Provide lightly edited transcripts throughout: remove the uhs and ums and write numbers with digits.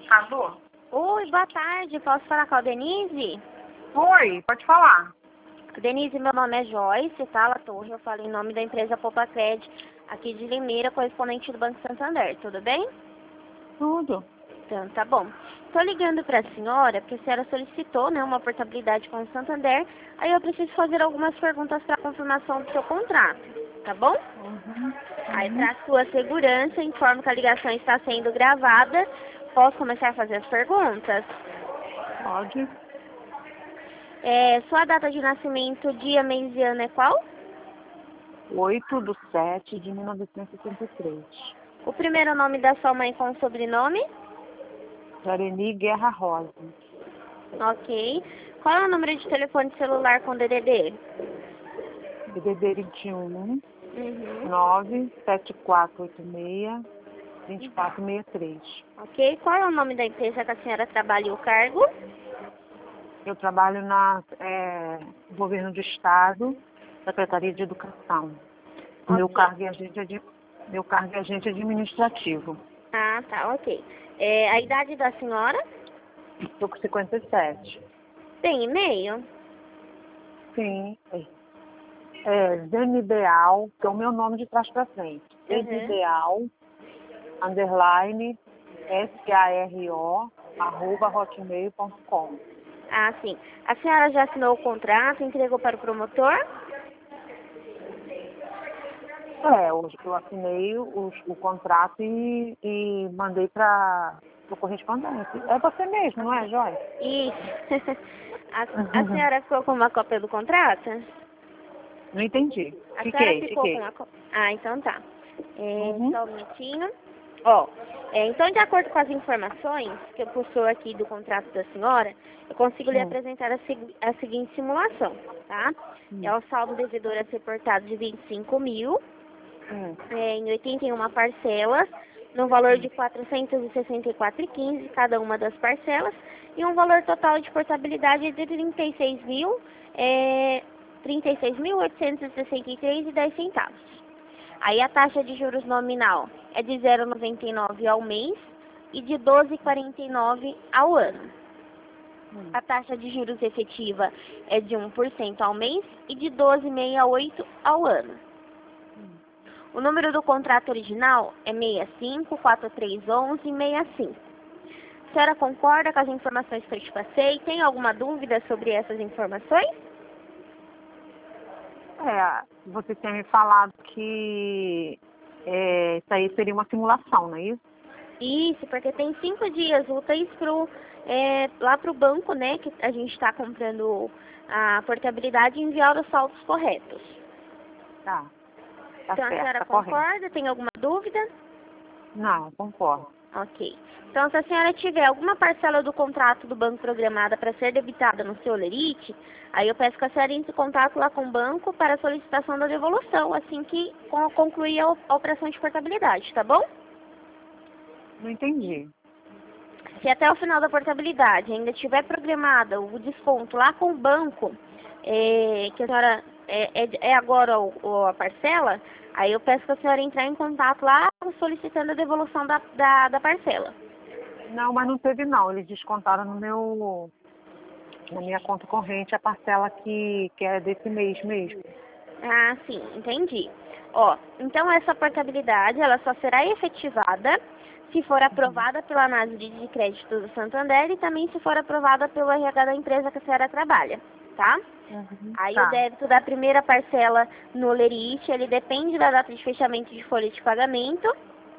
Alô? Oi, boa tarde. Posso falar com a Denise? Oi, pode falar. Denise, meu nome é Joyce, tá? La Torre. Eu falo em nome da empresa Popacred, aqui de Limeira, correspondente do Banco Santander. Tudo bem? Tudo. Então, tá bom. Tô ligando pra senhora, porque a senhora solicitou, né, uma portabilidade com o Santander. Aí eu preciso fazer algumas perguntas para confirmação do seu contrato, tá bom? Aí, para sua segurança, informo que a ligação está sendo gravada. Posso começar a fazer as perguntas? Pode. Sua data de nascimento, dia, mês e ano é qual? 8/7/1973. O primeiro nome da sua mãe com o sobrenome? Jareni Guerra Rosa. Ok. Qual é o número de telefone celular com DDD? DDD 21 Uhum. 97486-2463. Ok. Qual é o nome da empresa que a senhora trabalha e o cargo? Eu trabalho na Governo do Estado, Secretaria de Educação. Meu Ok. cargo é agente administrativo. Ah, tá, ok. A idade da senhora? Estou com 57. Tem e-mail? Sim. Zenideal, que é o meu nome de trás para frente. Zenideal, _ SARO, @hotmail.com. Ah, sim. A senhora já assinou o contrato, entregou para o promotor? Eu assinei o contrato e mandei para o correspondente. É você mesmo, não é, Joyce? Isso. A senhora ficou com uma cópia do contrato? Não entendi. A senhora ficou com Fiquei. uma cópia? Ah, então tá. Uhum. Só um minutinho. Ó, então, de acordo com as informações que eu possuo aqui do contrato da senhora, eu consigo lhe apresentar a seguinte simulação, tá? É o saldo devedor a ser portado de 25 mil, em 81 parcelas, no valor de 464,15 cada uma das parcelas, e um valor total de portabilidade de 36.863,10 centavos. Aí a taxa de juros nominal é de 0,99 ao mês e de 12,49 ao ano. A taxa de juros efetiva é de 1% ao mês e de 12,68 ao ano. O número do contrato original é 65431165. A senhora concorda com as informações que eu te passei? Tem alguma dúvida sobre essas informações? Você tinha me falado que isso aí seria uma simulação, não é isso? Isso, porque tem 5 dias úteis lá para o banco, né, que a gente está comprando a portabilidade e enviar os saldos corretos. Tá Então a certo, senhora tá correto. concorda? Tem alguma dúvida? Não, concordo. Ok. Então, se a senhora tiver alguma parcela do contrato do banco programada para ser debitada no seu Olerite, aí eu peço que a senhora entre em contato lá com o banco para a solicitação da devolução, assim que concluir a operação de portabilidade, tá bom? Não entendi. Se até o final da portabilidade ainda tiver programada o desconto lá com o banco, que a senhora agora a parcela, aí eu peço que a senhora entrar em contato lá solicitando a devolução da parcela. Não, mas não teve não. Eles descontaram na minha conta corrente a parcela que é desse mês mesmo. Ah, sim, entendi. Ó, então essa portabilidade, ela só será efetivada se for aprovada pela análise de crédito do Santander e também se for aprovada pelo RH da empresa que a senhora trabalha, tá? Aí o débito da primeira parcela no Olerite, ele depende da data de fechamento de folha de pagamento.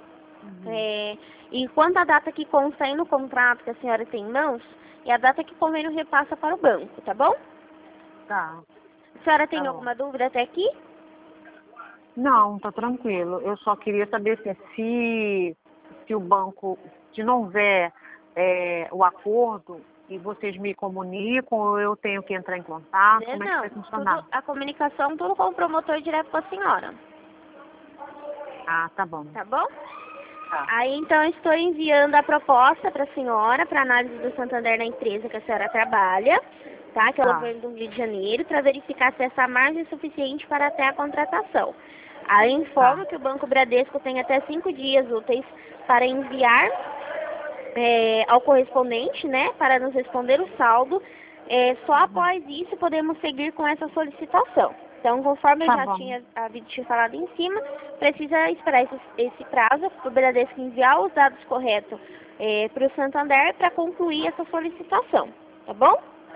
E quanto à data que consta aí no contrato que a senhora tem em mãos, é a data que o convênio repassa para o banco, tá bom? Tá. A senhora tem Tá bom. alguma dúvida até aqui? Não, tá tranquilo. Eu só queria saber se o banco, se não houver o acordo e vocês me comunicam, ou eu tenho que entrar em contato, como é que vai funcionar? A comunicação tudo com o promotor direto com a senhora. Ah, tá bom. Tá bom? Tá. Aí então eu estou enviando a proposta para a senhora, para análise do Santander na empresa que a senhora trabalha, tá? Que é o governo do Rio de Janeiro, para verificar se essa margem é suficiente para até a contratação. Aí eu informo que o Banco Bradesco tem até 5 dias úteis para enviar ao correspondente, né, para nos responder o saldo. Só após isso podemos seguir com essa solicitação. Então, conforme eu já tinha falado em cima, precisa esperar esse prazo para o Bradesco enviar os dados corretos para o Santander para concluir essa solicitação, tá bom?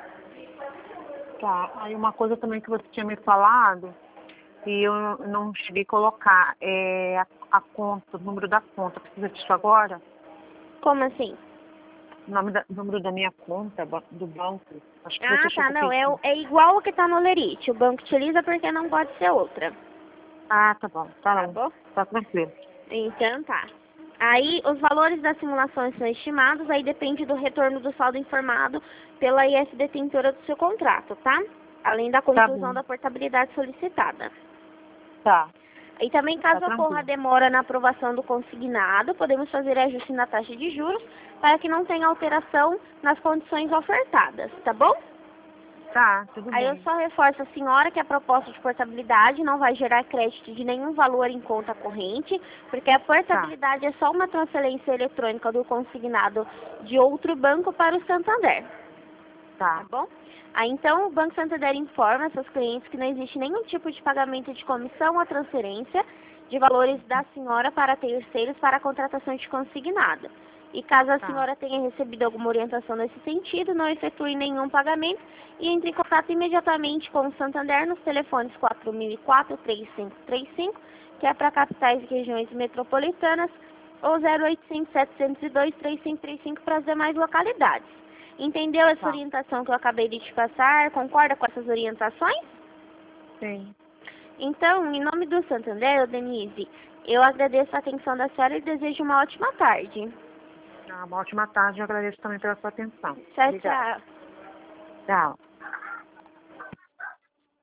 Tá, aí uma coisa também que você tinha me falado, e eu não cheguei a colocar, a conta, o número da conta, precisa disso agora? Como assim? O número da minha conta do banco. Acho que Não, é igual o que está no Lerite. O banco utiliza porque não pode ser outra. Ah, tá bom. Tá bom? Tá tranquilo. Então tá. Aí os valores das simulações são estimados, aí depende do retorno do saldo informado pela IS detentora do seu contrato, tá? Além da conclusão da portabilidade solicitada. Tá. E também, caso ocorra demora na aprovação do consignado, podemos fazer ajuste na taxa de juros para que não tenha alteração nas condições ofertadas, tá bom? Tá, tudo bem. Aí eu só reforço a senhora que a proposta de portabilidade não vai gerar crédito de nenhum valor em conta corrente, porque a portabilidade é só uma transferência eletrônica do consignado de outro banco para o Santander. Tá bom? Aí então o Banco Santander informa seus clientes que não existe nenhum tipo de pagamento de comissão ou transferência de valores da senhora para terceiros para a contratação de consignado. E caso a senhora tenha recebido alguma orientação nesse sentido, não efetue nenhum pagamento e entre em contato imediatamente com o Santander nos telefones 4004-3535, que é para capitais e regiões metropolitanas, ou 0800-702-3535 para as demais localidades. Entendeu essa orientação que eu acabei de te passar? Concorda com essas orientações? Sim. Então, em nome do Santander, Denise, eu agradeço a atenção da senhora e desejo uma ótima tarde. Uma ótima tarde, eu agradeço também pela sua atenção. Tchau, tchau. Tchau.